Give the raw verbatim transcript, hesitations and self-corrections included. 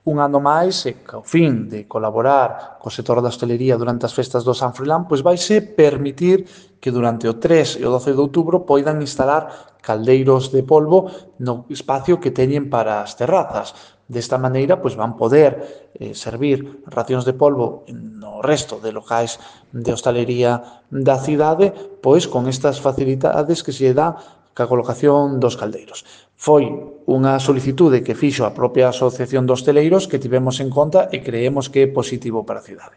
Un ano máis, e co fin de colaborar co sector da hostalería durante as festas do San Froilán, pois vaise permitir que durante o tres e o doce de outubro poidan instalar caldeiros de polvo no espacio que teñen para as terrazas. Desta maneira, pois van poder eh, servir racións de polvo no resto de locais de hostalería da cidade, pois con estas facilidades que se dá ca colocación dos caldeiros. Foi unha solicitude que fixo a propia Asociación de Hosteleiros que tivemos en conta e creemos que é positivo para a cidade.